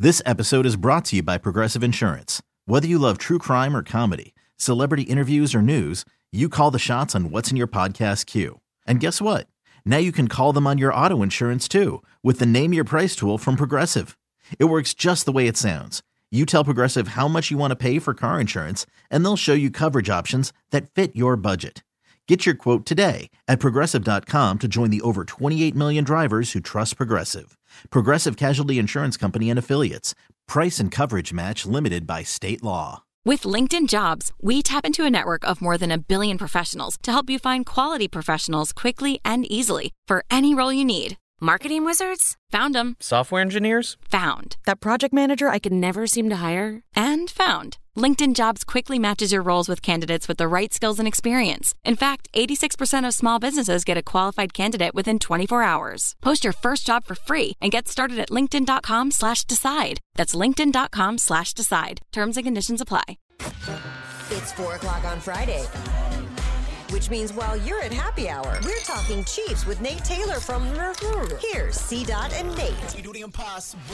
This episode is brought to you by Progressive Insurance. Whether you love true crime or comedy, celebrity interviews or news, you call the shots on what's in your podcast queue. And guess what? Now you can call them on your auto insurance too with the Name Your Price tool from Progressive. It works just the way it sounds. You tell Progressive how much you want to pay for car insurance, and they'll show you coverage options that fit your budget. Get your quote today at Progressive.com to join the over 28 million drivers who trust Progressive. Progressive Casualty Insurance Company and Affiliates. Price and coverage match limited by state law. With LinkedIn Jobs, we tap into a network of more than 1 billion professionals to help you find quality professionals quickly and easily for any role you need. Marketing wizards? Found them. Software engineers? Found. That project manager I could never seem to hire? And found. LinkedIn Jobs quickly matches your roles with candidates with the right skills and experience. In fact, 86% of small businesses get a qualified candidate within 24 hours. Post your first job for free and get started at linkedin.com/decide. That's linkedin.com/decide. Terms and conditions apply. It's 4 o'clock on Friday, which means while you're at happy hour, we're talking Chiefs with Nate Taylor from Here's C-Dot and Nate. We do the impossible.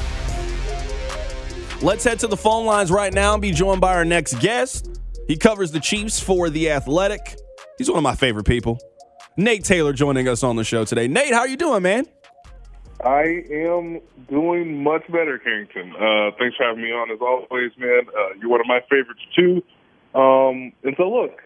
Let's head to the phone lines right now and be joined by our next guest. He covers the Chiefs for The Athletic. He's one of my favorite people. Nate Taylor joining us on the show today. Nate, how you doing, man? I am doing much better, Carrington. Thanks for having me on as always, man. You're one of my favorites, too. And so, look,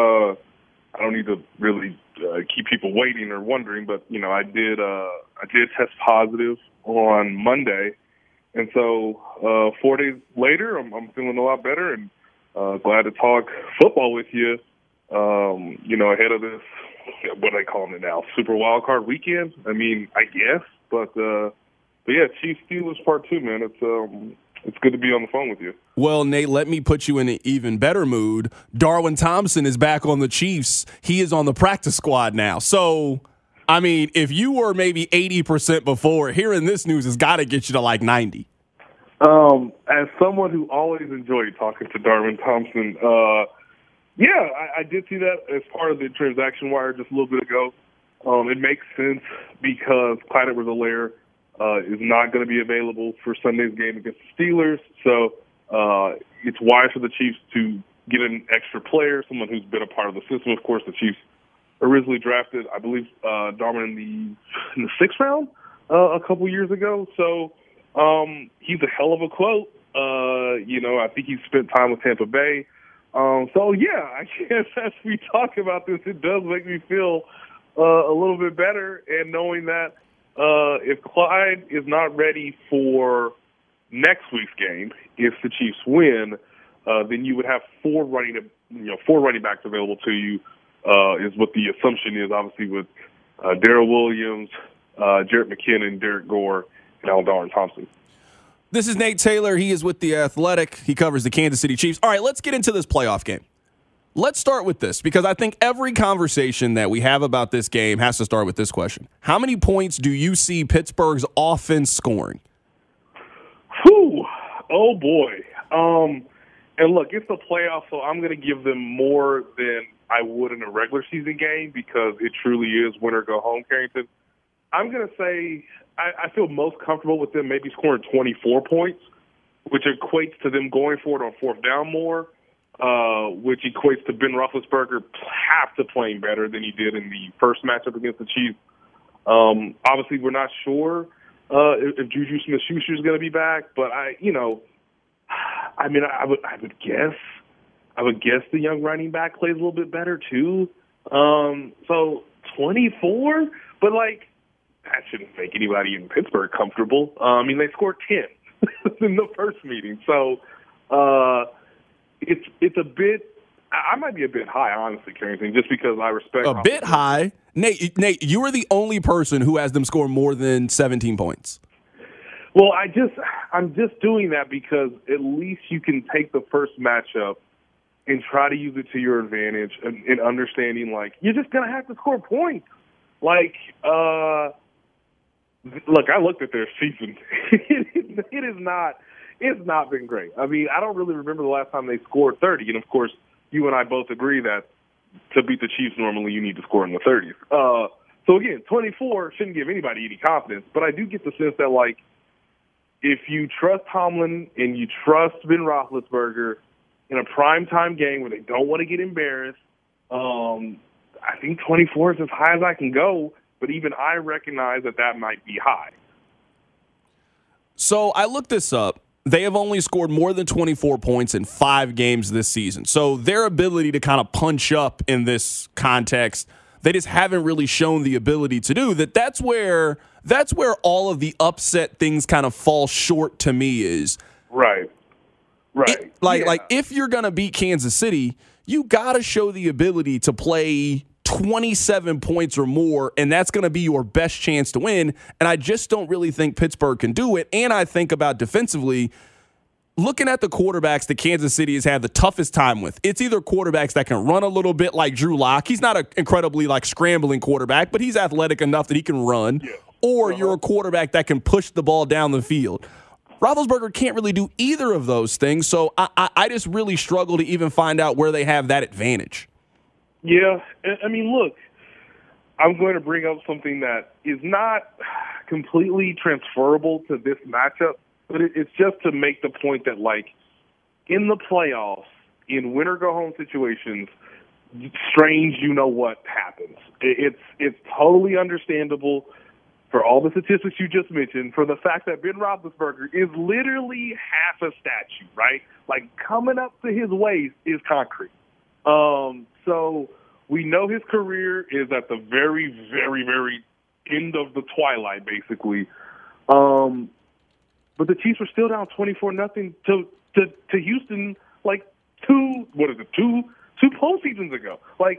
I don't need to really keep people waiting or wondering, but, you know, I did test positive on Monday. And so 4 days later, I'm feeling a lot better and glad to talk football with you, you know, ahead of this, what are they calling it now, Super Wild Card Weekend? I mean, I guess. But yeah, Chiefs Steelers Part 2, man. It's good to be on the phone with you. Well, Nate, let me put you in an even better mood. Darwin Thompson is back on the Chiefs. He is on the practice squad now. So, I mean, if you were maybe 80% before, hearing this news has got to get you to like 90. As someone who always enjoyed talking to Darwin Thompson, yeah, I did see that as part of the transaction wire just a little bit ago. It makes sense because Clyde Edwards-Helaire is not going to be available for Sunday's game against the Steelers. So it's wise for the Chiefs to get an extra player, someone who's been a part of the system. Of course, the Chiefs originally drafted, I believe, Darwin in the 6th round a couple years ago. So he's a hell of a quote. You know, I think he's spent time with Tampa Bay. So, yeah, I guess as we talk about this, it does make me feel a little bit better. And knowing that if Clyde is not ready for next week's game, if the Chiefs win, then you would have four running backs available to you, is what the assumption is, obviously, with Darrell Williams, Jerick McKinnon, Derek Gore, and Darwin Thompson. This is Nate Taylor. He is with The Athletic. He covers the Kansas City Chiefs. All right, let's get into this playoff game. Let's start with this, because I think every conversation that we have about this game has to start with this question. How many points do you see Pittsburgh's offense scoring? Whew. Oh, boy. And look, it's the playoffs, so I'm going to give them more than I would in a regular season game because it truly is win or go home, Carrington. I'm going to say I feel most comfortable with them maybe scoring 24 points, which equates to them going for it on 4th down more, which equates to Ben Roethlisberger have to playing better than he did in the first matchup against the Chiefs. Obviously, we're not sure if Juju Smith-Schuster is going to be back, but I would guess the young running back plays a little bit better too. So 24, but like that shouldn't make anybody in Pittsburgh comfortable. They scored 10 in the first meeting, so it's a bit. I might be a bit high, honestly, Carrington, just because I respect. A bit high, Nate. You are the only person who has them score more than 17 points. Well, I'm just doing that because at least you can take the first matchup and try to use it to your advantage and understanding, like, you're just going to have to score points. Like, look, I looked at their season. It's not been great. I mean, I don't really remember the last time they scored 30. And, of course, you and I both agree that to beat the Chiefs, normally you need to score in the 30s. So, again, 24 shouldn't give anybody any confidence. But I do get the sense that, like, if you trust Tomlin and you trust Ben Roethlisberger in a primetime game where they don't want to get embarrassed, I think 24 is as high as I can go, but even I recognize that might be high. So I looked this up. They have only scored more than 24 points in 5 games this season. So their ability to kind of punch up in this context, they just haven't really shown the ability to do that. That's where all of the upset things kind of fall short to me is. Right. Like if you're going to beat Kansas City, you got to show the ability to play 27 points or more, and that's going to be your best chance to win. And I just don't really think Pittsburgh can do it. And I think about defensively, looking at the quarterbacks that Kansas City has had the toughest time with, it's either quarterbacks that can run a little bit like Drew Lock. He's not an incredibly scrambling quarterback, but he's athletic enough that he can run. Yeah. Or you're a quarterback that can push the ball down the field. Roethlisberger can't really do either of those things, so I just really struggle to even find out where they have that advantage. Yeah, I mean, look, I'm going to bring up something that is not completely transferable to this matchup, but it's just to make the point that, in the playoffs, in win-or-go-home situations, strange you-know-what happens. It's totally understandable for all the statistics you just mentioned, for the fact that Ben Roethlisberger is literally half a statue, right? Coming up to his waist is concrete. So we know his career is at the very, very, very end of the twilight, basically. But the Chiefs were still down 24-0 to Houston, two postseasons ago.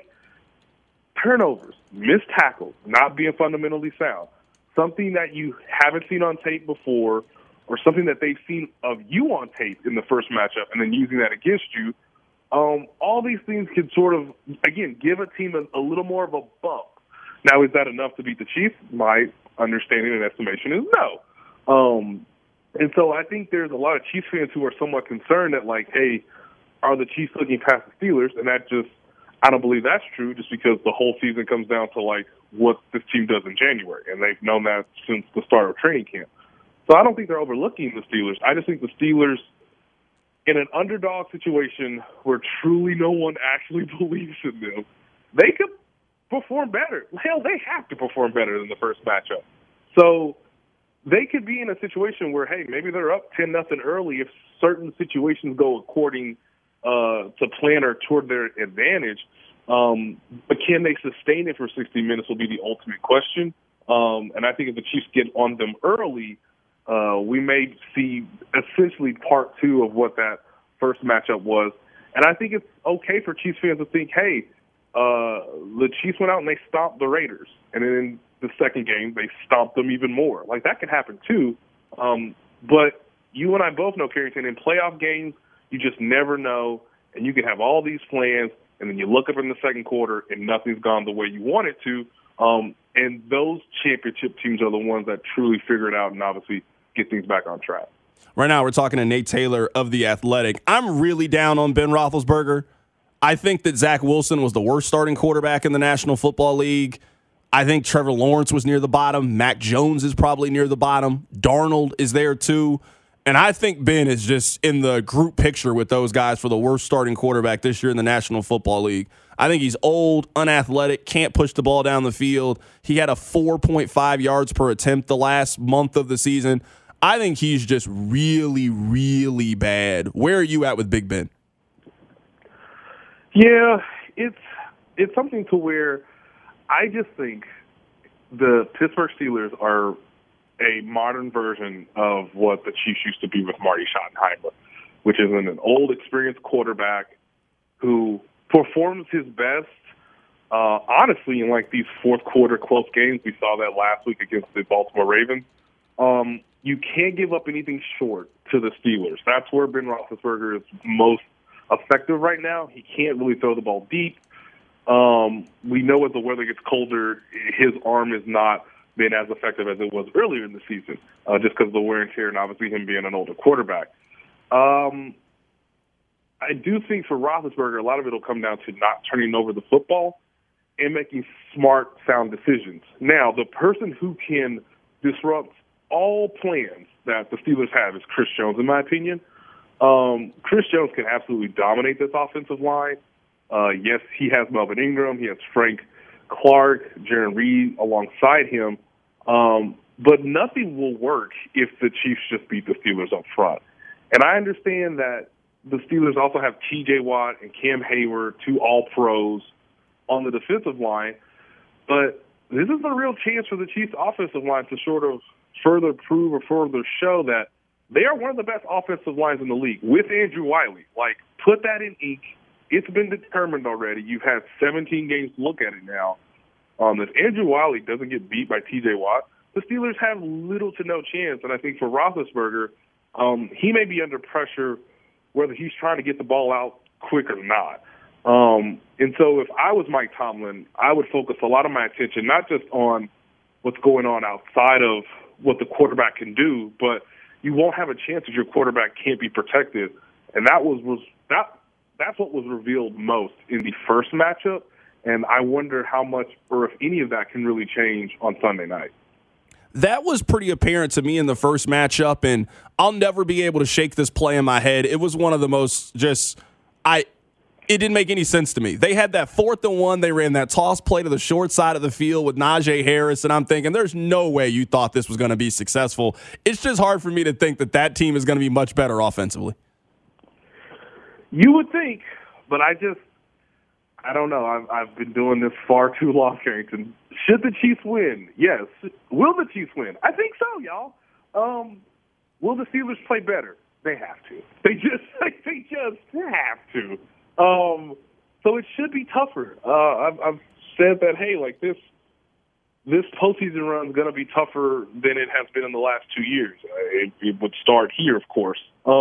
Turnovers, missed tackles, not being fundamentally sound, something that you haven't seen on tape before, or something that they've seen of you on tape in the first matchup, and then using that against you. All these things can sort of, again, give a team a little more of a bump. Now, is that enough to beat the Chiefs? My understanding and estimation is no. And so I think there's a lot of Chiefs fans who are somewhat concerned that, hey, are the Chiefs looking past the Steelers? And I don't believe that's true, just because the whole season comes down to, what this team does in January. And they've known that since the start of training camp. So I don't think they're overlooking the Steelers. I just think the Steelers, in an underdog situation where truly no one actually believes in them, they could perform better. Hell, they have to perform better than the first matchup. So they could be in a situation where, hey, maybe they're up 10-0 early if certain situations go according to plan or toward their advantage. But can they sustain it for 60 minutes will be the ultimate question. And I think if the Chiefs get on them early, we may see essentially part 2 of what that first matchup was. And I think it's okay for Chiefs fans to think, hey, the Chiefs went out and they stomped the Raiders. And then in the second game, they stomped them even more. That could happen too. But you and I both know, Carrington, in playoff games, you just never know. And you can have all these plans, and then you look up in the second quarter and nothing's gone the way you want it to. And those championship teams are the ones that truly figure it out and obviously get things back on track. Right now, we're talking to Nate Taylor of The Athletic. I'm really down on Ben Roethlisberger. I think that Zach Wilson was the worst starting quarterback in the National Football League. I think Trevor Lawrence was near the bottom. Mac Jones is probably near the bottom. Darnold is there too. And I think Ben is just in the group picture with those guys for the worst starting quarterback this year in the National Football League. I think he's old, unathletic, can't push the ball down the field. He had a 4.5 yards per attempt the last month of the season. I think he's just really, really bad. Where are you at with Big Ben? Yeah, it's something to where I just think the Pittsburgh Steelers are a modern version of what the Chiefs used to be with Marty Schottenheimer, which is an old, experienced quarterback who performs his best, honestly, in these fourth quarter close games. We saw that last week against the Baltimore Ravens. You can't give up anything short to the Steelers. That's where Ben Roethlisberger is most effective right now. He can't really throw the ball deep. We know as the weather gets colder, his arm is not been as effective as it was earlier in the season, just because of the wear and tear and obviously him being an older quarterback. I do think for Roethlisberger, a lot of it will come down to not turning over the football and making smart, sound decisions. Now, the person who can disrupt all plans that the Steelers have is Chris Jones, in my opinion. Chris Jones can absolutely dominate this offensive line. Yes, he has Melvin Ingram. He has Frank Clark, Jaron Reed alongside him. But nothing will work if the Chiefs just beat the Steelers up front. And I understand that the Steelers also have T.J. Watt and Cam Hayward, two all-pros on the defensive line. But this is a real chance for the Chiefs' offensive line to sort of further prove or further show that they are one of the best offensive lines in the league with Andrew Wiley. Like, put that in ink. It's been determined already. You've had 17 games to look at it now. If Andrew Wiley doesn't get beat by T.J. Watt, the Steelers have little to no chance. And I think for Roethlisberger, he may be under pressure whether he's trying to get the ball out quick or not. And so if I was Mike Tomlin, I would focus a lot of my attention not just on what's going on outside of what the quarterback can do, but you won't have a chance if your quarterback can't be protected. And that's what was revealed most in the first matchup. And I wonder how much or if any of that can really change on Sunday night. That was pretty apparent to me in the first matchup, and I'll never be able to shake this play in my head. It was one of the most it didn't make any sense to me. They had that 4th and 1. They ran that toss play to the short side of the field with Najee Harris, and I'm thinking there's no way you thought this was going to be successful. It's just hard for me to think that team is going to be much better offensively. You would think, but I don't know. I've been doing this far too long, Carrington. Should the Chiefs win? Yes. Will the Chiefs win? I think so, y'all. Will the Steelers play better? They have to. They just have to. So it should be tougher. I've said that, hey, like this postseason run is going to be tougher than it has been in the last 2 years. It would start here, of course.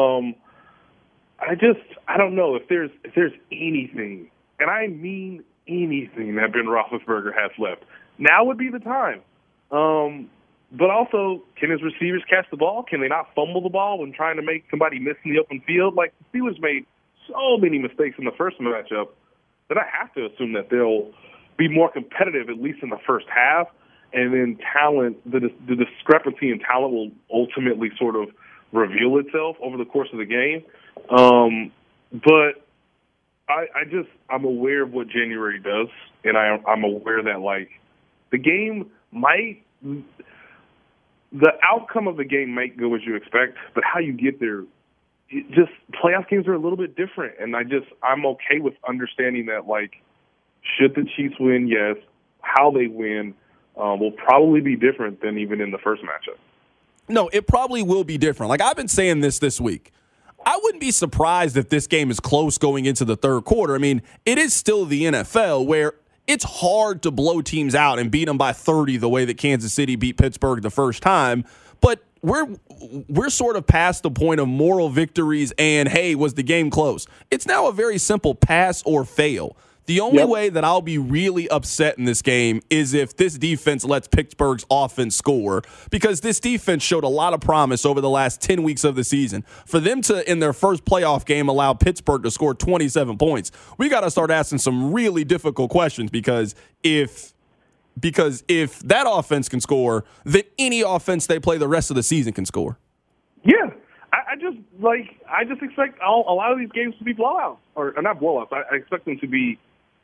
I don't know if there's anything, and I mean anything, that Ben Roethlisberger has left. Now would be the time. But also, can his receivers catch the ball? Can they not fumble the ball when trying to make somebody miss in the open field? Like, the Steelers made so many mistakes in the first matchup that I have to assume that they'll be more competitive, at least in the first half. And then talent, the discrepancy in talent will ultimately sort of reveal itself over the course of the game. But I'm aware of what January does, and I'm aware that, like, the outcome of the game might go as you expect, but how you get there, just playoff games are a little bit different. And I'm okay with understanding that, like, should the Chiefs win? Yes. How they win will probably be different than even in the first matchup. No, it probably will be different. Like, I've been saying this week. I wouldn't be surprised if this game is close going into the third quarter. I mean, it is still the NFL where it's hard to blow teams out and beat them by 30 the way that Kansas City beat Pittsburgh the first time. But we're sort of past the point of moral victories and, hey, was the game close? It's now a very simple pass or fail. The only way that I'll be really upset in this game is if this defense lets Pittsburgh's offense score, because this defense showed a lot of promise over the last 10 weeks of the season. For them to, in their first playoff game, allow Pittsburgh to score 27 points, we got to start asking some really difficult questions, because if that offense can score, then any offense they play the rest of the season can score. Yeah. I just expect a lot of these games to be blowouts, or not blowouts. I expect them to be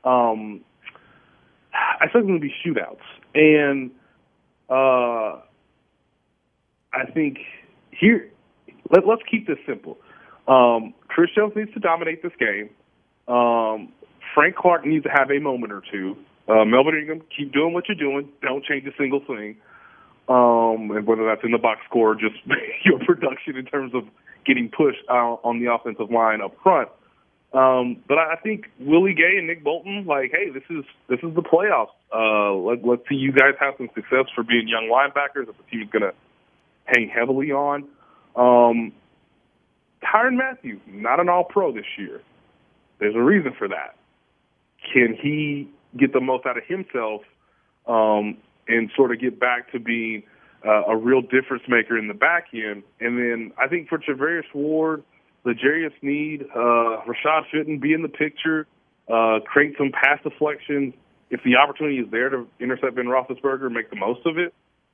shootouts. And I think here, let's keep this simple. Chris Jones needs to dominate this game. Frank Clark needs to have a moment or two. Melvin Ingram, keep doing what you're doing. Don't change a single thing. And whether that's in the box score or just your production in terms of getting pushed on the offensive line up front. But I think Willie Gay and Nick Bolton, like, hey, this is the playoffs. Let's see you guys have some success for being young linebackers that the team's going to hang heavily on. Tyrann Mathieu, not an all-pro this year. There's a reason for that. Can he get the most out of himself and sort of get back to being a real difference maker in the back end? And then I think for Charvarius Ward, L'Jarius Sneed, Rashad Fenton be in the picture, create some pass deflections. If the opportunity is there to intercept Ben Roethlisberger, make the most of it.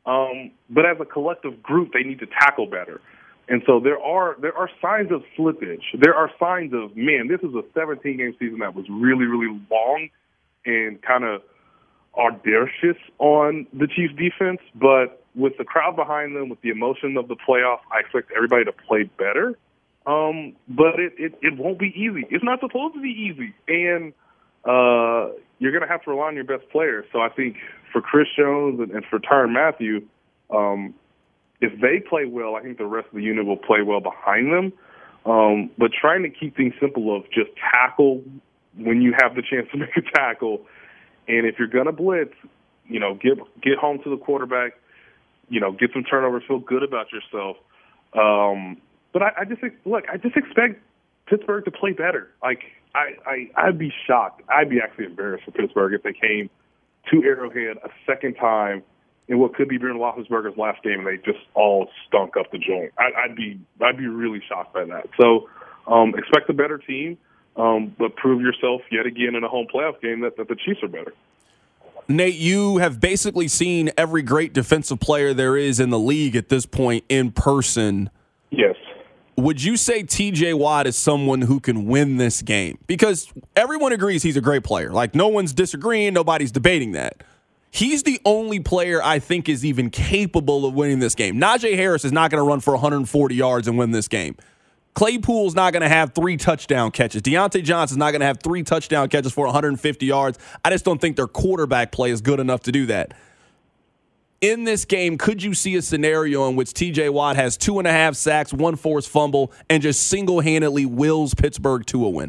But as a collective group, they need to tackle better. And so there are signs of slippage. There are signs of, man, this is a 17-game season that was really, really long and kind of audacious on the Chiefs defense. But with the crowd behind them, with the emotion of the playoffs, I expect everybody to play better. But it won't be easy. It's not supposed to be easy. And you're going to have to rely on your best players. So I think for Chris Jones and for Tyrann Mathieu, if they play well, I think the rest of the unit will play well behind them. But trying to keep things simple of just tackle when you have the chance to make a tackle. And if you're going to blitz, get home to the quarterback, get some turnovers, feel good about yourself. But I just expect Pittsburgh to play better. Like, I'd be shocked. I'd be actually embarrassed for Pittsburgh if they came to Arrowhead a second time in what could be Ben Roethlisberger's last game and they just all stunk up the joint. I'd be really shocked by that. So expect a better team, but prove yourself yet again in a home playoff game that the Chiefs are better. Nate, you have basically seen every great defensive player there is in the league at this point in person. Yes. Would you say T.J. Watt is someone who can win this game? Because everyone agrees he's a great player. Like, no one's disagreeing. Nobody's debating that. He's the only player I think is even capable of winning this game. Najee Harris is not going to run for 140 yards and win this game. Claypool's not going to have 3 touchdown catches. Deontay Johnson's not going to have 3 touchdown catches for 150 yards. I just don't think their quarterback play is good enough to do that. In this game, could you see a scenario in which T.J. Watt has 2.5 sacks, 1 forced fumble, and just single-handedly wills Pittsburgh to a win?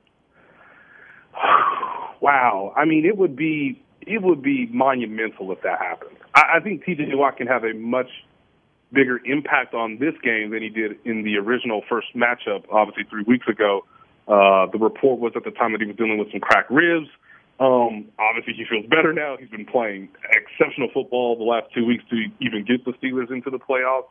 Wow. I mean, it would be monumental if that happens. I think T.J. Watt can have a much bigger impact on this game than he did in the original first matchup, obviously 3 weeks ago. The report was at the time that he was dealing with some cracked ribs. Obviously, he feels better now. He's been playing exceptional football the last 2 weeks to even get the Steelers into the playoffs.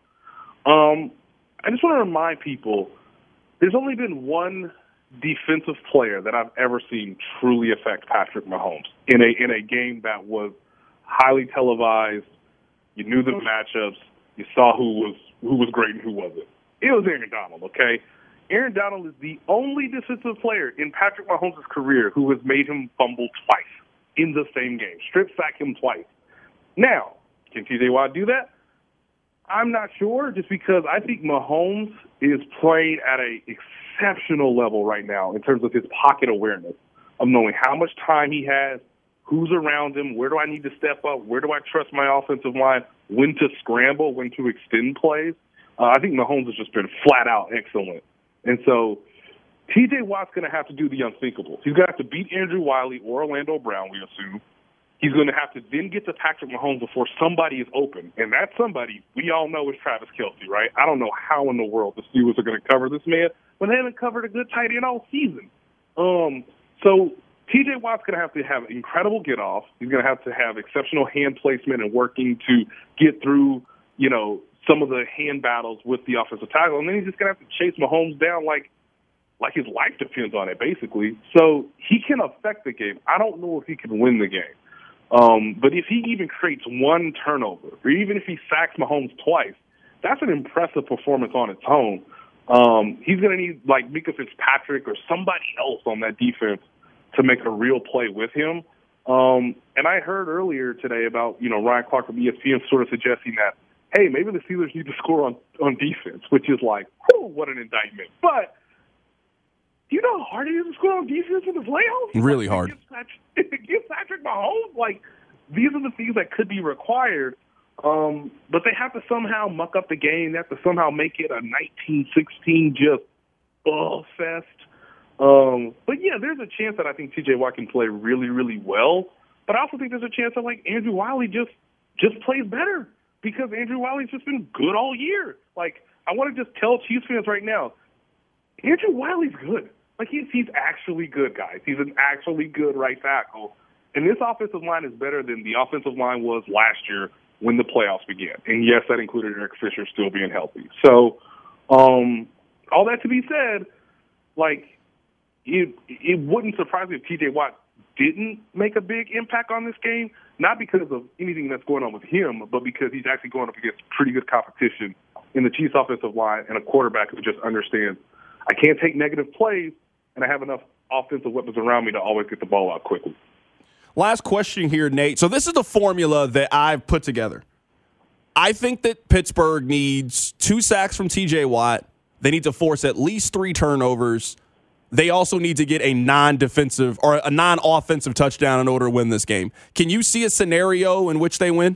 I just want to remind people, there's only been one defensive player that I've ever seen truly affect Patrick Mahomes in a game that was highly televised. You knew the matchups. You saw who was great and who wasn't. It was Aaron Donald, okay? Aaron Donald is the only defensive player in Patrick Mahomes' career who has made him fumble twice in the same game, strip sack him twice. Now, can T.J. Watt do that? I'm not sure, just because I think Mahomes is playing at an exceptional level right now in terms of his pocket awareness, of knowing how much time he has, who's around him, where do I need to step up, where do I trust my offensive line, when to scramble, when to extend plays. I think Mahomes has just been flat out excellent. And so T.J. Watt's going to have to do the unthinkable. He's going to have to beat Andrew Wiley or Orlando Brown, we assume. He's going to have to then get to Patrick Mahomes before somebody is open. And that somebody, we all know, is Travis Kelce, right? I don't know how in the world the Steelers are going to cover this man when they haven't covered a good tight end all season. So T.J. Watt's going to have incredible get-off. He's going to have exceptional hand placement and working to get through, some of the hand battles with the offensive tackle. And then he's just going to have to chase Mahomes down like his life depends on it, basically. So he can affect the game. I don't know if he can win the game. But if he even creates one turnover, or even if he sacks Mahomes twice, that's an impressive performance on its own. He's going to need, like, Mika Fitzpatrick or somebody else on that defense to make a real play with him. And I heard earlier today about, Ryan Clark from ESPN sort of suggesting that, hey, maybe the Steelers need to score on defense, which is like, whew, what an indictment. But do you know how hard it is to score on defense in the playoffs? Really hard. Against Patrick Mahomes? Like, these are the things that could be required, but they have to somehow muck up the game. They have to somehow make it a 19-16 just fest. But, yeah, there's a chance that I think T.J. Watt can play really, really well. But I also think there's a chance that, like, Andrew Wiley just plays better because Andrew Wiley's just been good all year. Like, I want to just tell Chiefs fans right now, Andrew Wiley's good. Like, he's actually good, guys. He's an actually good right tackle. And this offensive line is better than the offensive line was last year when the playoffs began. And, yes, that included Eric Fisher still being healthy. So, all that to be said, like, it wouldn't surprise me if T.J. Watt didn't make a big impact on this game, not because of anything that's going on with him, but because he's actually going up against pretty good competition in the Chiefs offensive line and a quarterback who just understands I can't take negative plays, and I have enough offensive weapons around me to always get the ball out quickly. Last question here, Nate. So this is the formula that I've put together. I think that Pittsburgh needs 2 sacks from T.J. Watt. They need to force at least 3 turnovers. They also need to get a non-defensive or a non-offensive touchdown in order to win this game. Can you see a scenario in which they win?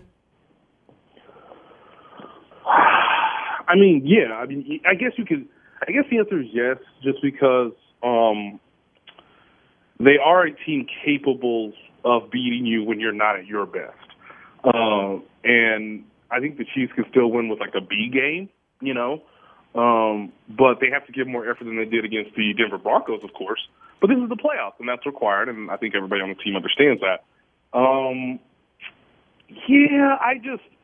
I mean, yeah. I mean, I guess you could. I guess the answer is yes, just because they are a team capable of beating you when you're not at your best. And I think the Chiefs can still win with like a B game, you know. But they have to give more effort than they did against the Denver Broncos, of course. But this is the playoffs, and that's required, and I think everybody on the team understands that. Yeah, I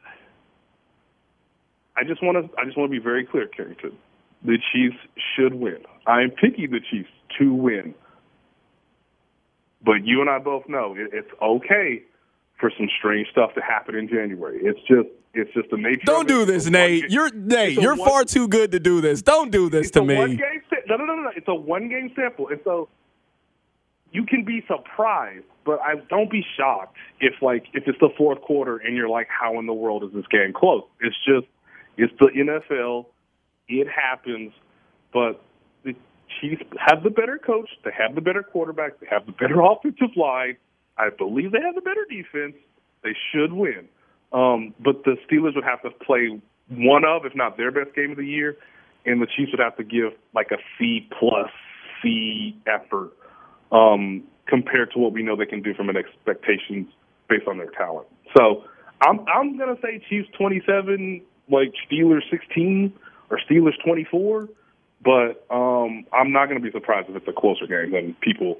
just want to be very clear, Carrington. The Chiefs should win. I am picking the Chiefs to win. But you and I both know it's okay for some strange stuff to happen in January. It's just the nature. Don't do this, Nate. You're far too good to do this. Don't do this to me. No. It's a one-game sample, and so you can be surprised, but don't be shocked if it's the fourth quarter and you're like, how in the world is this game close? It's the NFL. It happens, but the Chiefs have the better coach. They have the better quarterback. They have the better offensive line. I believe they have the better defense. They should win. But the Steelers would have to play one of, if not their best game of the year, and the Chiefs would have to give like a C+C effort compared to what we know they can do from an expectations based on their talent. So I'm going to say Chiefs 27, like Steelers 16 or Steelers 24, but I'm not going to be surprised if it's a closer game than people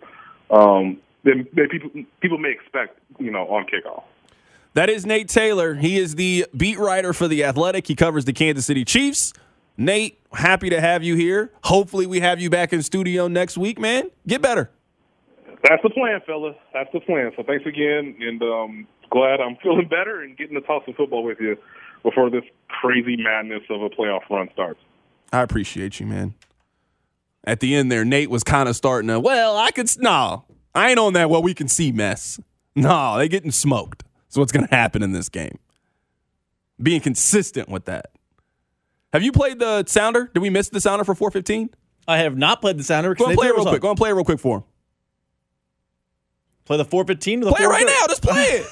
may expect, on kickoff. That is Nate Taylor. He is the beat writer for The Athletic. He covers the Kansas City Chiefs. Nate, happy to have you here. Hopefully we have you back in studio next week, man. Get better. That's the plan, fella. That's the plan. So thanks again, and glad I'm feeling better and getting to talk some football with you before this crazy madness of a playoff run starts. I appreciate you, man. At the end there, Nate was kind of starting to, I ain't on that we can see mess. No, they getting smoked. So what's going to happen in this game? Being consistent with that. Have you played the sounder? Did we miss the sounder for 4:15? I have not played the sounder. Go and play it real quick. Go and play it real quick for him. Play the 4:15 to the play it right now. Just play it.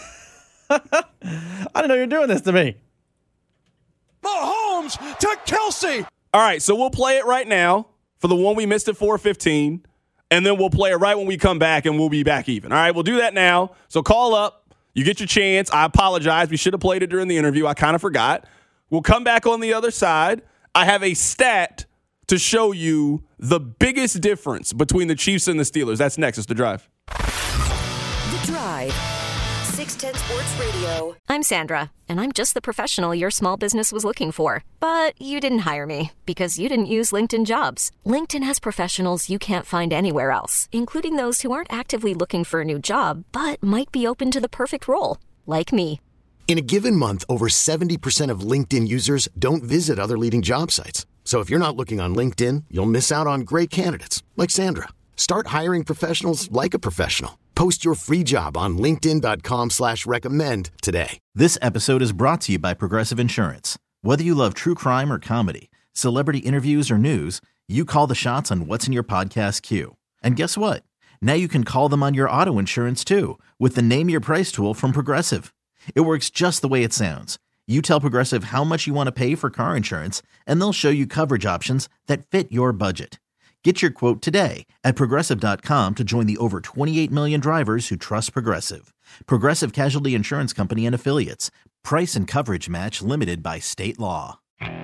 I didn't know you were doing this to me. Mahomes to Kelsey. All right, so we'll play it right now for the one we missed at 4:15, and then we'll play it right when we come back, and we'll be back even. All right, we'll do that now. So call up. You get your chance. I apologize. We should have played it during the interview. I kind of forgot. We'll come back on the other side. I have a stat to show you the biggest difference between the Chiefs and the Steelers. That's next. It's The Drive. The Drive. 610 Sports Radio. I'm Sandra, and I'm just the professional your small business was looking for. But you didn't hire me because you didn't use LinkedIn Jobs. LinkedIn has professionals you can't find anywhere else, including those who aren't actively looking for a new job, but might be open to the perfect role, like me. In a given month, over 70% of LinkedIn users don't visit other leading job sites. So if you're not looking on LinkedIn, you'll miss out on great candidates like Sandra. Start hiring professionals like a professional. Post your free job on linkedin.com/recommend today. This episode is brought to you by Progressive Insurance. Whether you love true crime or comedy, celebrity interviews or news, you call the shots on what's in your podcast queue. And guess what? Now you can call them on your auto insurance too with the Name Your Price tool from Progressive. It works just the way it sounds. You tell Progressive how much you want to pay for car insurance, and they'll show you coverage options that fit your budget. Get your quote today at Progressive.com to join the over 28 million drivers who trust Progressive. Progressive Casualty Insurance Company and Affiliates. Price and coverage match limited by state law.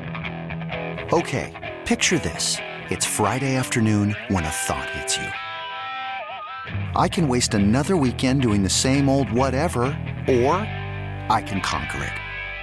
Okay, picture this. It's Friday afternoon when a thought hits you. I can waste another weekend doing the same old whatever, or I can conquer it.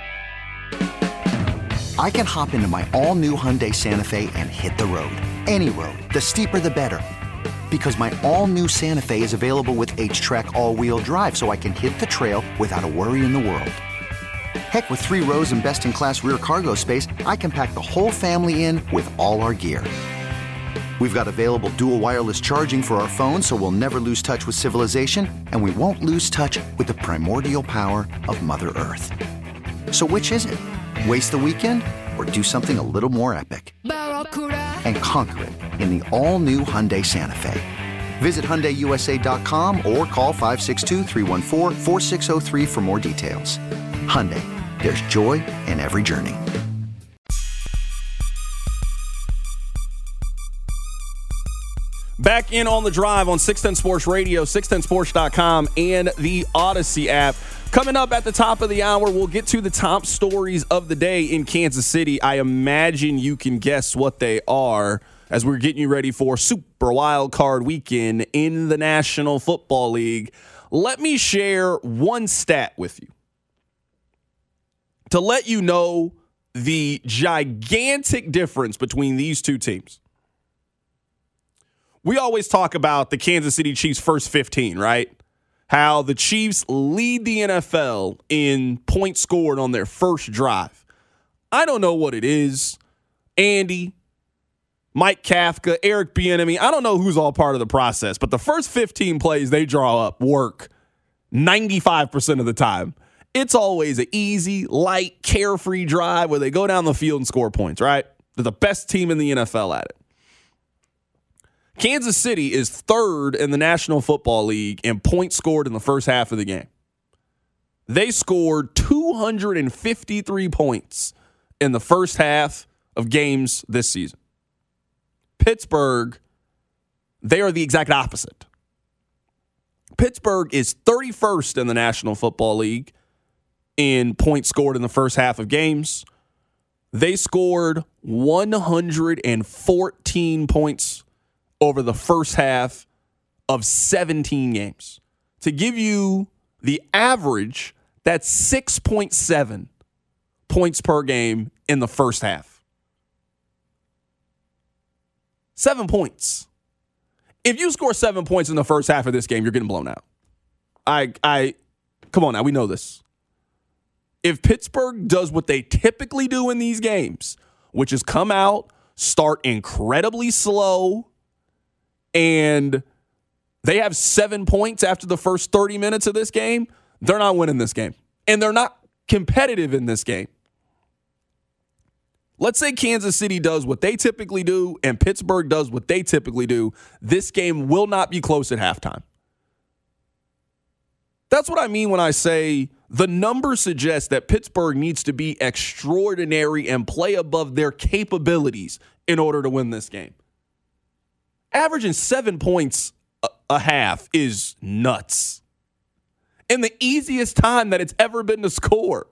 I can hop into my all-new Hyundai Santa Fe and hit the road. Any road. The steeper, the better. Because my all-new Santa Fe is available with H-Track all-wheel drive, so I can hit the trail without a worry in the world. Heck, with 3 rows and best-in-class rear cargo space, I can pack the whole family in with all our gear. We've got available dual wireless charging for our phones, so we'll never lose touch with civilization, and we won't lose touch with the primordial power of Mother Earth. So which is it? Waste the weekend or do something a little more epic? And conquer it in the all-new Hyundai Santa Fe. Visit HyundaiUSA.com or call 562-314-4603 for more details. Hyundai, there's joy in every journey. Back in on the drive on 610 Sports Radio, 610sports.com, and the Odyssey app. Coming up at the top of the hour, we'll get to the top stories of the day in Kansas City. I imagine you can guess what they are as we're getting you ready for Super Wild Card Weekend in the National Football League. Let me share one stat with you to let you know the gigantic difference between these two teams. We always talk about the Kansas City Chiefs' first 15, right? How the Chiefs lead the NFL in points scored on their first drive. I don't know what it is. Andy, Mike Kafka, Eric Bieniemy, I don't know who's all part of the process, but the first 15 plays they draw up work 95% of the time. It's always an easy, light, carefree drive where they go down the field and score points, right? They're the best team in the NFL at it. Kansas City is third in the National Football League in points scored in the first half of the game. They scored 253 points in the first half of games this season. Pittsburgh, they are the exact opposite. Pittsburgh is 31st in the National Football League in points scored in the first half of games. They scored 114 points over the first half of 17 games. To give you the average, that's 6.7 points per game in the first half. 7 points. If you score 7 points in the first half of this game, you're getting blown out. Come on now, we know this. If Pittsburgh does what they typically do in these games, which is come out, start incredibly slow, and they have 7 points after the first 30 minutes of this game, they're not winning this game. And they're not competitive in this game. Let's say Kansas City does what they typically do and Pittsburgh does what they typically do. This game will not be close at halftime. That's what I mean when I say the numbers suggest that Pittsburgh needs to be extraordinary and play above their capabilities in order to win this game. Averaging 7 points a half is nuts. And the easiest time that it's ever been to score.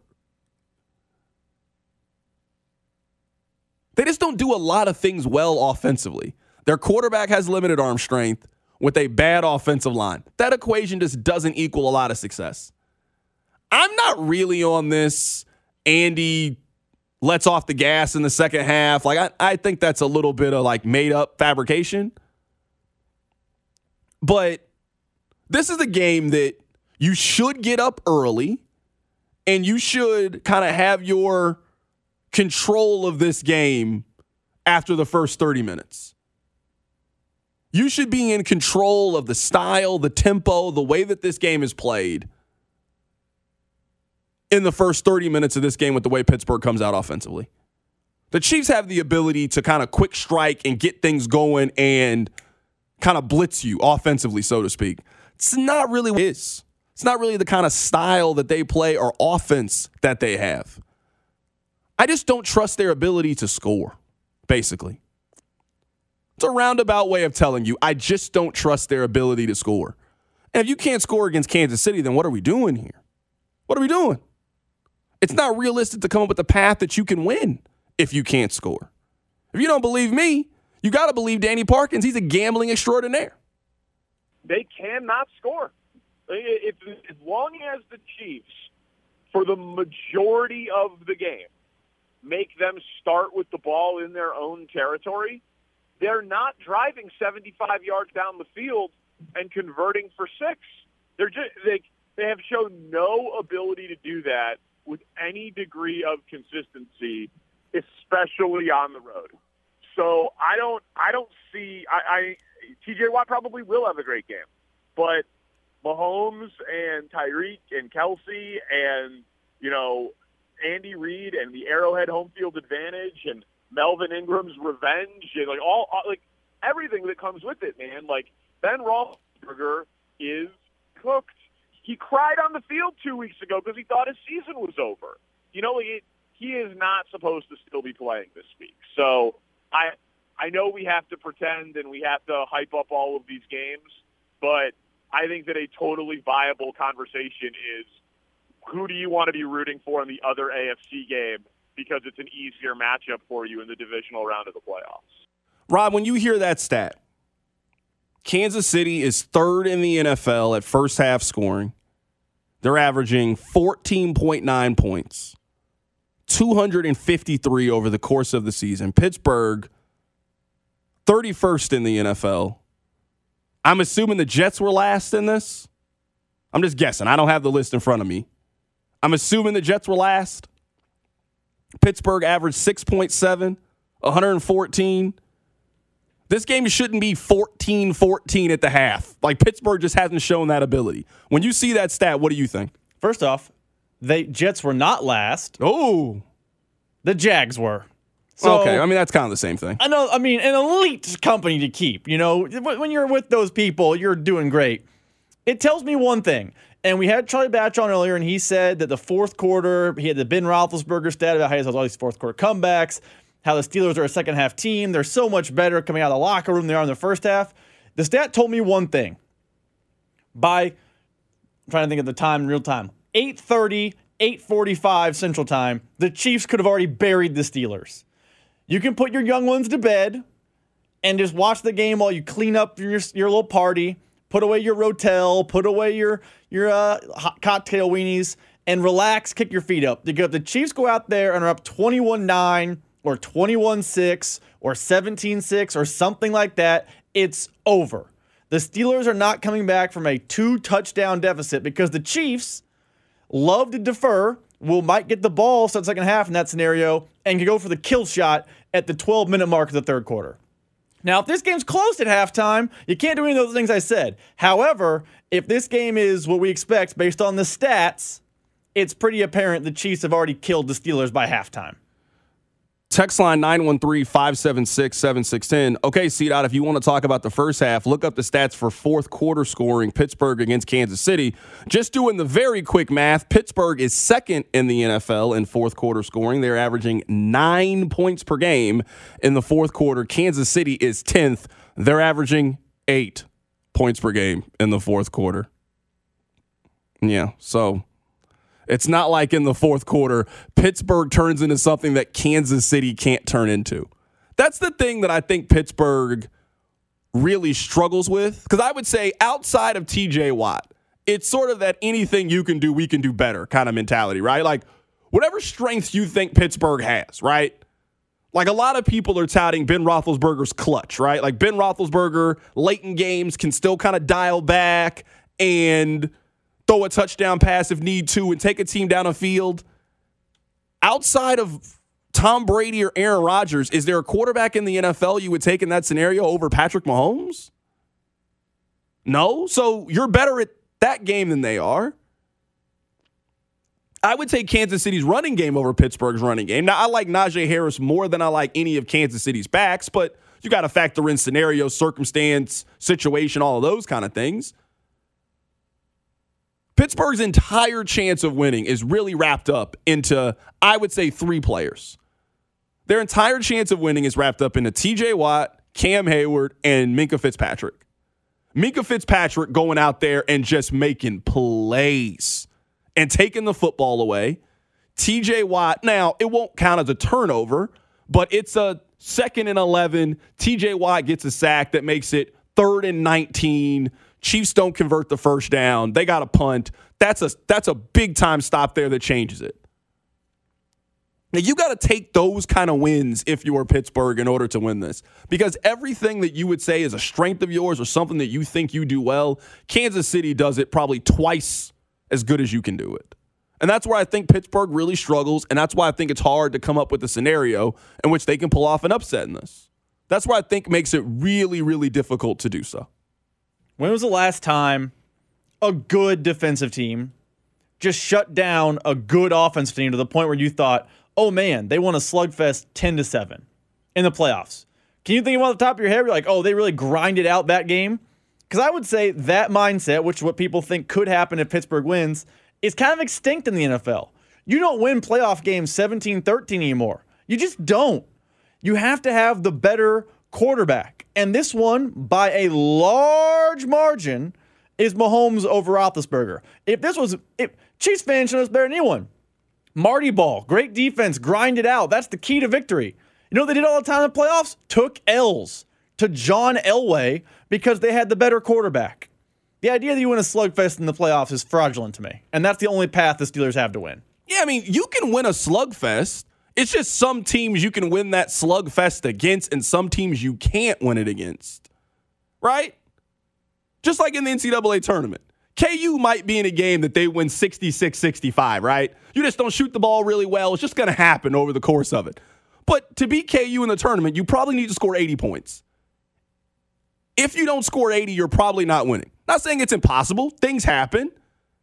They just don't do a lot of things well offensively. Their quarterback has limited arm strength with a bad offensive line. That equation just doesn't equal a lot of success. I'm not really on this Andy lets off the gas in the second half. Like I think that's a little bit of like made up fabrication. But this is a game that you should get up early and you should kind of have your control of this game after the first 30 minutes. You should be in control of the style, the tempo, the way that this game is played in the first 30 minutes of this game with the way Pittsburgh comes out offensively. The Chiefs have the ability to kind of quick strike and get things going and kind of blitz you offensively, so to speak. It's not really what it is. It's not really the kind of style that they play or offense that they have. I just don't trust their ability to score, basically. It's a roundabout way of telling you I just don't trust their ability to score. And if you can't score against Kansas City, then what are we doing here? What are we doing? It's not realistic to come up with a path that you can win if you can't score. If you don't believe me, you got to believe Danny Parkins. He's a gambling extraordinaire. They cannot score. As long as the Chiefs, for the majority of the game, make them start with the ball in their own territory, they're not driving 75 yards down the field and converting for 6. They're just they have shown no ability to do that with any degree of consistency, especially on the road. So I don't see TJ Watt probably will have a great game, but Mahomes and Tyreek and Kelsey and Andy Reid and the Arrowhead home field advantage and Melvin Ingram's revenge and all everything that comes with it, man. Like, Ben Roethlisberger is cooked. He cried on the field 2 weeks ago because he thought his season was over. He is not supposed to still be playing this week. So I know we have to pretend and we have to hype up all of these games, but I think that a totally viable conversation is, who do you want to be rooting for in the other AFC game, because it's an easier matchup for you in the divisional round of the playoffs. Rob, when you hear that stat, Kansas City is 3rd in the NFL at first half scoring. They're averaging 14.9 points, 253 over the course of the season. Pittsburgh, 31st in the NFL. I'm assuming the Jets were last in this. I'm just guessing. I don't have the list in front of me. I'm assuming the Jets were last. Pittsburgh averaged 6.7, 114. This game shouldn't be 14-14 at the half. Like, Pittsburgh just hasn't shown that ability. When you see that stat, what do you think? First off, Jets were not last. Oh. The Jags were. So, okay, I mean, that's kind of the same thing. I know, an elite company to keep. When you're with those people, you're doing great. It tells me one thing, and we had Charlie Batch on earlier, and he said that the fourth quarter, he had the Ben Roethlisberger stat about how he has all these fourth quarter comebacks, how the Steelers are a second half team. They're so much better coming out of the locker room than they are in the first half. The stat told me one thing. I'm trying to think of the time in real time, 8:30, 8:45 Central Time, the Chiefs could have already buried the Steelers. You can put your young ones to bed and just watch the game while you clean up your little party, put away your Rotel, put away your hot cocktail weenies, and relax, kick your feet up. If the Chiefs go out there and are up 21-9 or 21-6 or 17-6 or something like that, it's over. The Steelers are not coming back from a 2-touchdown deficit because the Chiefs love to defer, might get the ball for the second half in that scenario, and can go for the kill shot at the 12-minute mark of the third quarter. Now, if this game's close at halftime, you can't do any of those things I said. However, if this game is what we expect based on the stats, it's pretty apparent the Chiefs have already killed the Steelers by halftime. Text line 913-576-7610. Okay, C-Dot, if you want to talk about the first half, look up the stats for fourth quarter scoring, Pittsburgh against Kansas City. Just doing the very quick math, Pittsburgh is 2nd in the NFL in fourth quarter scoring. They're averaging 9 points per game in the fourth quarter. Kansas City is 10th. They're averaging 8 points per game in the fourth quarter. Yeah, so it's not like in the fourth quarter, Pittsburgh turns into something that Kansas City can't turn into. That's the thing that I think Pittsburgh really struggles with. Because I would say outside of TJ Watt, it's sort of that anything you can do, we can do better kind of mentality, right? Like, whatever strengths you think Pittsburgh has, right? Like, a lot of people are touting Ben Roethlisberger's clutch, right? Like, Ben Roethlisberger, late in games, can still kind of dial back and throw a touchdown pass if need to and take a team down a field. Outside of Tom Brady or Aaron Rodgers, is there a quarterback in the NFL you would take in that scenario over Patrick Mahomes? No? So you're better at that game than they are. I would take Kansas City's running game over Pittsburgh's running game. Now, I like Najee Harris more than I like any of Kansas City's backs, but you got to factor in scenario, circumstance, situation, all of those kind of things. Pittsburgh's entire chance of winning is really wrapped up into, I would say, 3 players. Their entire chance of winning is wrapped up into TJ Watt, Cam Hayward, and Minkah Fitzpatrick. Minkah Fitzpatrick going out there and just making plays and taking the football away. TJ Watt, now, it won't count as a turnover, but it's a 2nd and 11. TJ Watt gets a sack that makes it 3rd and 19. Chiefs don't convert the first down. They got a punt. That's a big-time stop there that changes it. Now, you got to take those kind of wins if you are Pittsburgh in order to win this. Because everything that you would say is a strength of yours or something that you think you do well, Kansas City does it probably twice as good as you can do it. And that's where I think Pittsburgh really struggles, and that's why I think it's hard to come up with a scenario in which they can pull off an upset in this. That's where I think makes it really, really difficult to do so. When was the last time a good defensive team just shut down a good offensive team to the point where you thought, oh man, they won a slugfest 10-7 in the playoffs? Can you think of off the top of your head? You're like, oh, they really grinded out that game? Because I would say that mindset, which is what people think could happen if Pittsburgh wins, is kind of extinct in the NFL. You don't win playoff games 17-13 anymore. You just don't. You have to have the better quarterback. And this one, by a large margin, is Mahomes over Roethlisberger. If Chiefs fans should know this better than anyone. Marty Ball, great defense, grind it out. That's the key to victory. You know what they did all the time in the playoffs? Took L's to John Elway because they had the better quarterback. The idea that you win a slugfest in the playoffs is fraudulent to me. And that's the only path the Steelers have to win. Yeah, I mean, you can win a slugfest. It's just some teams you can win that slugfest against and some teams you can't win it against. Right? Just like in the NCAA tournament. KU might be in a game that they win 66-65, right? You just don't shoot the ball really well. It's just going to happen over the course of it. But to beat KU in the tournament, you probably need to score 80 points. If you don't score 80, you're probably not winning. Not saying it's impossible. Things happen.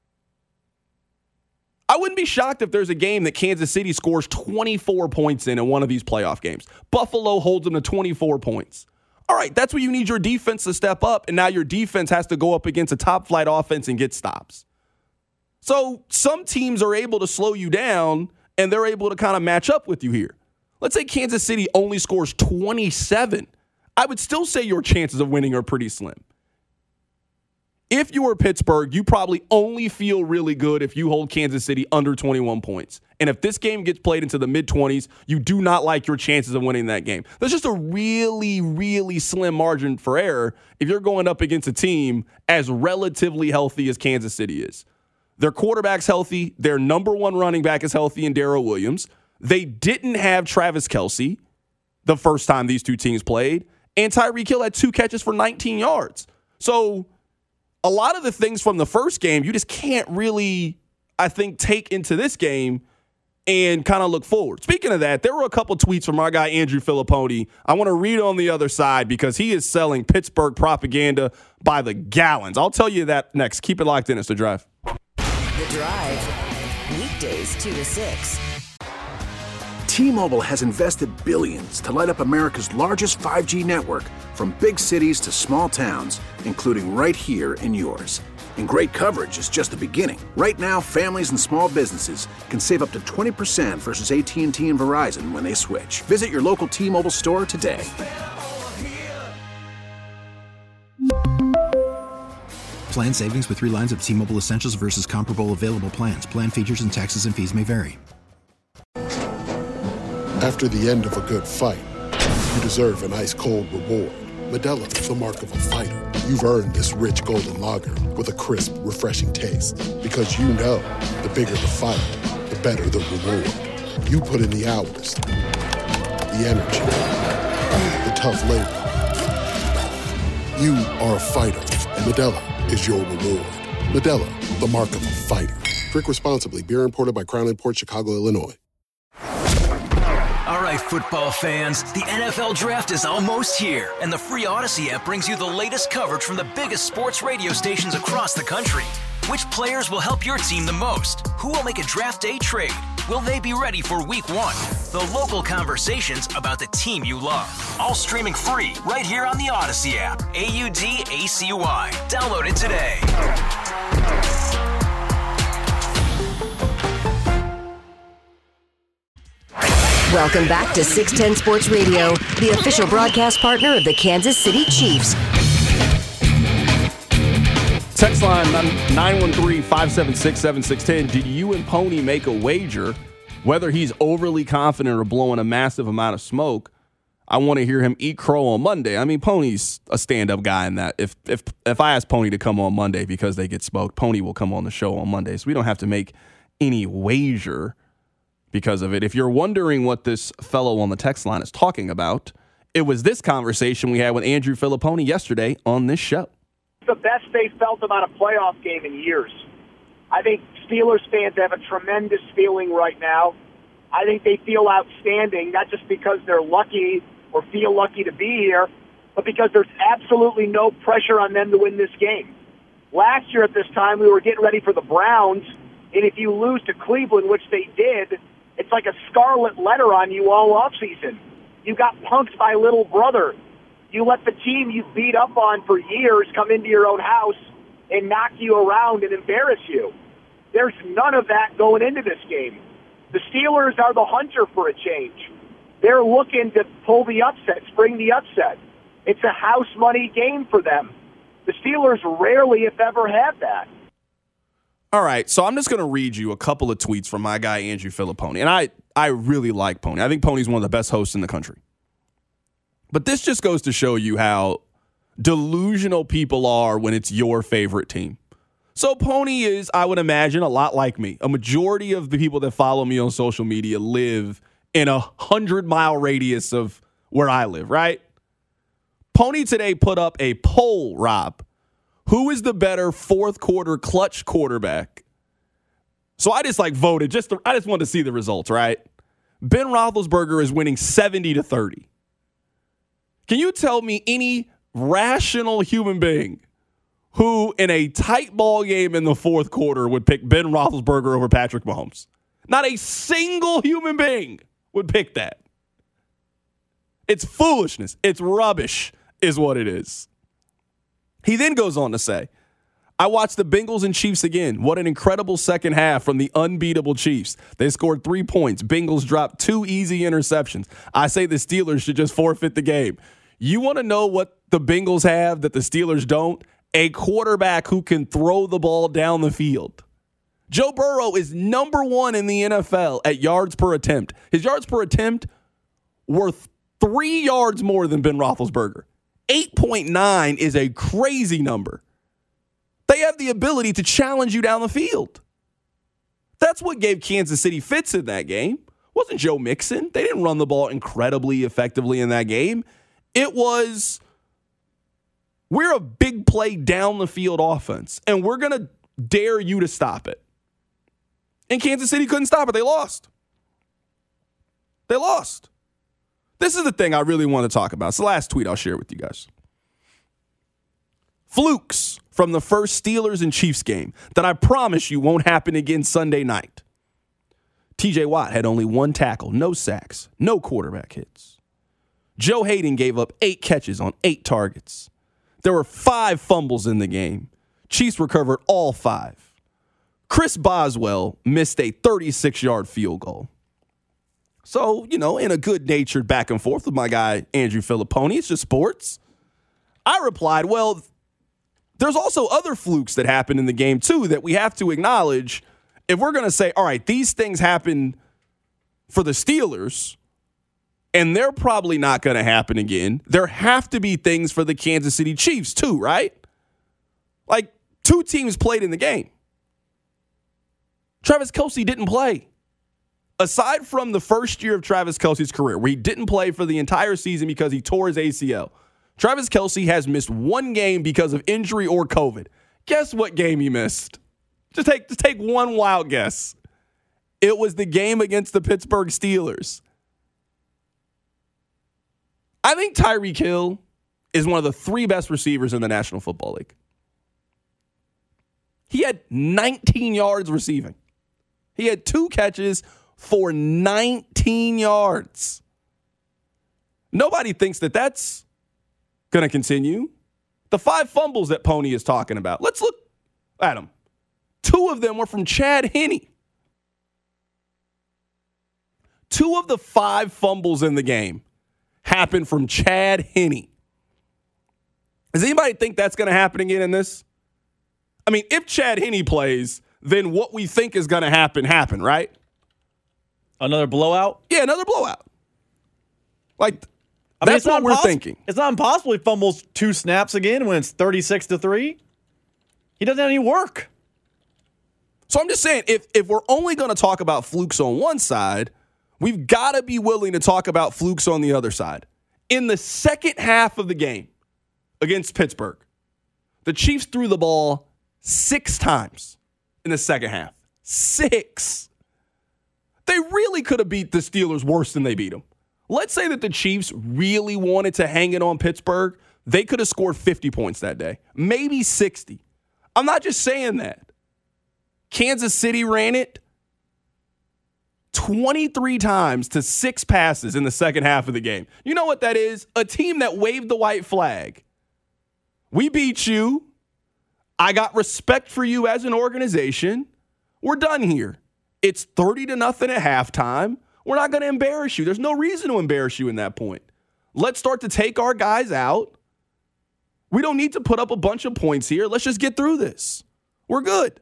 I wouldn't be shocked if there's a game that Kansas City scores 24 points in one of these playoff games. Buffalo holds them to 24 points. All right, that's where you need your defense to step up, and now your defense has to go up against a top-flight offense and get stops. So some teams are able to slow you down, and they're able to kind of match up with you here. Let's say Kansas City only scores 27. I would still say your chances of winning are pretty slim. If you were Pittsburgh, you probably only feel really good if you hold Kansas City under 21 points. And if this game gets played into the mid-20s, you do not like your chances of winning that game. There's just a really, really slim margin for error if you're going up against a team as relatively healthy as Kansas City is. Their quarterback's healthy. Their number one running back is healthy in Darrell Williams. They didn't have Travis Kelce the first time these two teams played. And Tyreek Hill had 2 catches for 19 yards. So a lot of the things from the first game, you just can't really, I think, take into this game and kind of look forward. Speaking of that, there were a couple tweets from our guy Andrew Filipponi. I want to read on the other side because he is selling Pittsburgh propaganda by the gallons. I'll tell you that next. Keep it locked in. It's The Drive. The Drive. Weekdays 2 to 6. T-Mobile has invested billions to light up America's largest 5G network, from big cities to small towns, including right here in yours. And great coverage is just the beginning. Right now, families and small businesses can save up to 20% versus AT&T and Verizon when they switch. Visit your local T-Mobile store today. Plan savings with 3 lines of T-Mobile Essentials versus comparable available plans. Plan features and taxes and fees may vary. After the end of a good fight, you deserve an ice-cold reward. Modelo is the mark of a fighter. You've earned this rich golden lager with a crisp, refreshing taste. Because you know, the bigger the fight, the better the reward. You put in the hours, the energy, the tough labor. You are a fighter, and Modelo is your reward. Modelo, the mark of a fighter. Drink responsibly. Beer imported by Crown Imports, Chicago, Illinois. All right, football fans, the NFL Draft is almost here, and the free Odyssey app brings you the latest coverage from the biggest sports radio stations across the country. Which players will help your team the most? Who will make a draft day trade? Will they be ready for week 1? The local conversations about the team you love. All streaming free right here on the Odyssey app. AUDACY. Download it today. Welcome back to 610 Sports Radio, the official broadcast partner of the Kansas City Chiefs. Text line 913-576-7610. Did you and Pony make a wager whether he's overly confident or blowing a massive amount of smoke? I want to hear him eat crow on Monday. I mean, Pony's a stand-up guy in that. If I ask Pony to come on Monday because they get smoked, Pony will come on the show on Monday. So we don't have to make any wager. because of it. If you're wondering what this fellow on the text line is talking about, it was this conversation we had with Andrew Filipponi yesterday on this show. The best they felt about a playoff game in years. I think Steelers fans have a tremendous feeling right now. I think they feel outstanding, not just because they're lucky or feel lucky to be here, but because there's absolutely no pressure on them to win this game. Last year at this time, we were getting ready for the Browns, and if you lose to Cleveland, which they did, it's like a scarlet letter on you all offseason. You got punked by little brother. You let the team you beat up on for years come into your own house and knock you around and embarrass you. There's none of that going into this game. The Steelers are the hunter for a change. They're looking to pull the upset, spring the upset. It's a house money game for them. The Steelers rarely, if ever, have that. All right, so I'm just going to read you a couple of tweets from my guy, Andrew Filipponi. And I really like Pony. I think Pony's one of the best hosts in the country. But this just goes to show you how delusional people are when it's your favorite team. So Pony is, I would imagine, a lot like me. A majority of the people that follow me on social media live in 100-mile radius of where I live, right? Pony today put up a poll, Rob. Who is the better fourth quarter clutch quarterback? So I just voted. I just wanted to see the results, right? Ben Roethlisberger is winning 70-30. Can you tell me any rational human being who in a tight ball game in the fourth quarter would pick Ben Roethlisberger over Patrick Mahomes? Not a single human being would pick that. It's foolishness. It's rubbish is what it is. He then goes on to say, I watched the Bengals and Chiefs again. What an incredible second half from the unbeatable Chiefs. They scored 3 points. Bengals dropped 2 easy interceptions. I say the Steelers should just forfeit the game. You want to know what the Bengals have that the Steelers don't? A quarterback who can throw the ball down the field. Joe Burrow is number 1 in the NFL at yards per attempt. His yards per attempt were 3 yards more than Ben Roethlisberger. 8.9 is a crazy number. They have the ability to challenge you down the field. That's what gave Kansas City fits in that game. It wasn't Joe Mixon. They didn't run the ball incredibly effectively in that game. It was, we're a big play down the field offense, and we're going to dare you to stop it. And Kansas City couldn't stop it. They lost. This is the thing I really want to talk about. It's the last tweet I'll share with you guys. Flukes from the first Steelers and Chiefs game that I promise you won't happen again Sunday night. TJ Watt had only 1 tackle, no sacks, no quarterback hits. Joe Hayden gave up 8 catches on 8 targets. There were 5 fumbles in the game. Chiefs recovered all 5. Chris Boswell missed a 36-yard field goal. So, in a good-natured back and forth with my guy, Andrew Filipponi, it's just sports. I replied, well, there's also other flukes that happen in the game, too, that we have to acknowledge. If we're going to say, all right, these things happen for the Steelers, and they're probably not going to happen again, there have to be things for the Kansas City Chiefs, too, right? 2 teams played in the game. Travis Kelce didn't play. Aside from the first year of Travis Kelce's career, where he didn't play for the entire season because he tore his ACL, Travis Kelce has missed 1 game because of injury or COVID. Guess what game he missed? Just take one wild guess. It was the game against the Pittsburgh Steelers. I think Tyreek Hill is one of the 3 best receivers in the National Football League. He had 19 yards receiving. He had 2 catches for 19 yards. Nobody thinks that that's going to continue. The 5 fumbles that Pony is talking about. Let's look at them. 2 of them were from Chad Henne. 2 of the 5 fumbles in the game happened from Chad Henne. Does anybody think that's going to happen again in this? I mean, if Chad Henne plays, then what we think is going to happen, right? Another blowout? Yeah, another blowout. That's what we're thinking. It's not impossible he fumbles 2 snaps again when it's 36-3. He doesn't have any work. So I'm just saying, if we're only going to talk about flukes on one side, we've got to be willing to talk about flukes on the other side. In the second half of the game against Pittsburgh, the Chiefs threw the ball 6 times in the second half. 6. They really could have beat the Steelers worse than they beat them. Let's say that the Chiefs really wanted to hang it on Pittsburgh. They could have scored 50 points that day, maybe 60. I'm not just saying that. Kansas City ran it 23 times to 6 passes in the second half of the game. You know what that is? A team that waved the white flag. We beat you. I got respect for you as an organization. We're done here. It's 30-0 at halftime. We're not going to embarrass you. There's no reason to embarrass you in that point. Let's start to take our guys out. We don't need to put up a bunch of points here. Let's just get through this. We're good.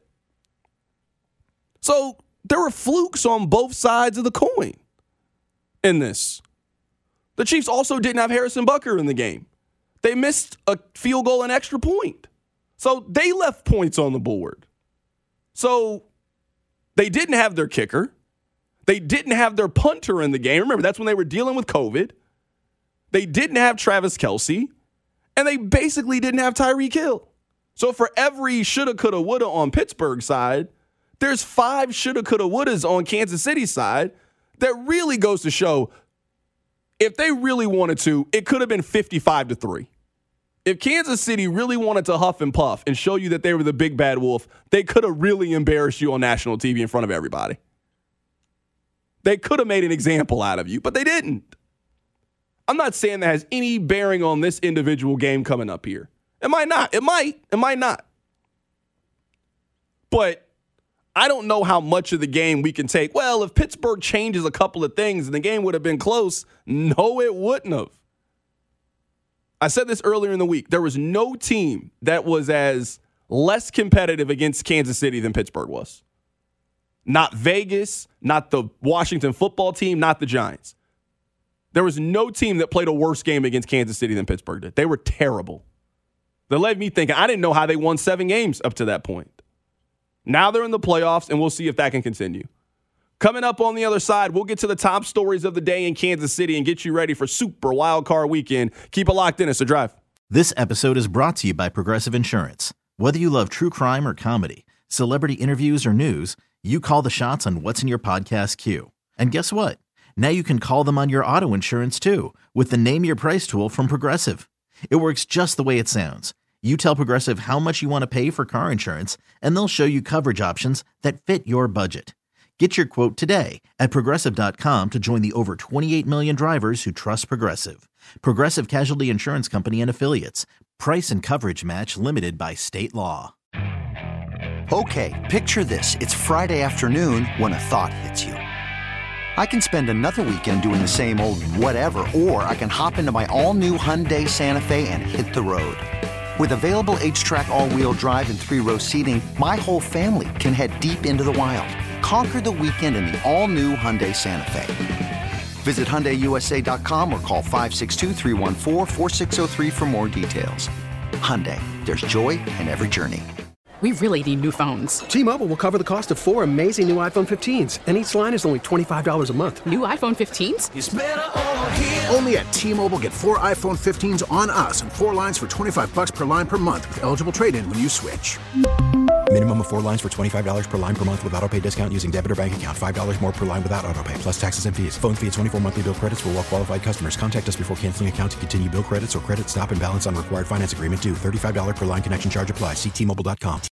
So there were flukes on both sides of the coin in this. The Chiefs also didn't have Harrison Butker in the game. They missed a field goal and extra point. So they left points on the board. So they didn't have their kicker. They didn't have their punter in the game. Remember, that's when they were dealing with COVID. They didn't have Travis Kelce. And they basically didn't have Tyreek Hill. So for every shoulda, coulda, woulda on Pittsburgh's side, there's 5 shoulda, coulda, wouldas on Kansas City's side. That really goes to show if they really wanted to, it could have been 55-3. If Kansas City really wanted to huff and puff and show you that they were the big bad wolf, they could have really embarrassed you on national TV in front of everybody. They could have made an example out of you, but they didn't. I'm not saying that has any bearing on this individual game coming up here. It might not. It might. It might not. But I don't know how much of the game we can take. Well, if Pittsburgh changes a couple of things and the game would have been close, no, it wouldn't have. I said this earlier in the week. There was no team that was as less competitive against Kansas City than Pittsburgh was. Not Vegas, not the Washington football team, not the Giants. There was no team that played a worse game against Kansas City than Pittsburgh did. They were terrible. That led me thinking, I didn't know how they won 7 games up to that point. Now they're in the playoffs, and we'll see if that can continue. Coming up on the other side, we'll get to the top stories of the day in Kansas City and get you ready for Super Wildcard Weekend. Keep it locked in. It's The Drive. This episode is brought to you by Progressive Insurance. Whether you love true crime or comedy, celebrity interviews or news, you call the shots on what's in your podcast queue. And guess what? Now you can call them on your auto insurance too with the Name Your Price tool from Progressive. It works just the way it sounds. You tell Progressive how much you want to pay for car insurance, and they'll show you coverage options that fit your budget. Get your quote today at Progressive.com to join the over 28 million drivers who trust Progressive. Progressive Casualty Insurance Company and Affiliates. Price and coverage match limited by state law. Okay, picture this. It's Friday afternoon when a thought hits you. I can spend another weekend doing the same old whatever, or I can hop into my all-new Hyundai Santa Fe and hit the road. With available H-Track all-wheel drive and 3-row seating, my whole family can head deep into the wild. Conquer the weekend in the all-new Hyundai Santa Fe. Visit HyundaiUSA.com or call 562-314-4603 for more details. Hyundai, there's joy in every journey. We really need new phones. T-Mobile will cover the cost of 4 amazing new iPhone 15s, and each line is only $25 a month. New iPhone 15s? It's better over here. Only at T-Mobile, get 4 iPhone 15s on us and 4 lines for $25 per line per month with eligible trade-in when you switch. Minimum of 4 lines for $25 per line per month with autopay discount using debit or bank account. $5 more per line without autopay, plus taxes and fees. Phone fee at 24 monthly bill credits for well-qualified customers. Contact us before canceling account to continue bill credits or credit stop and balance on required finance agreement due. $35 per line connection charge applies. See T-Mobile.com.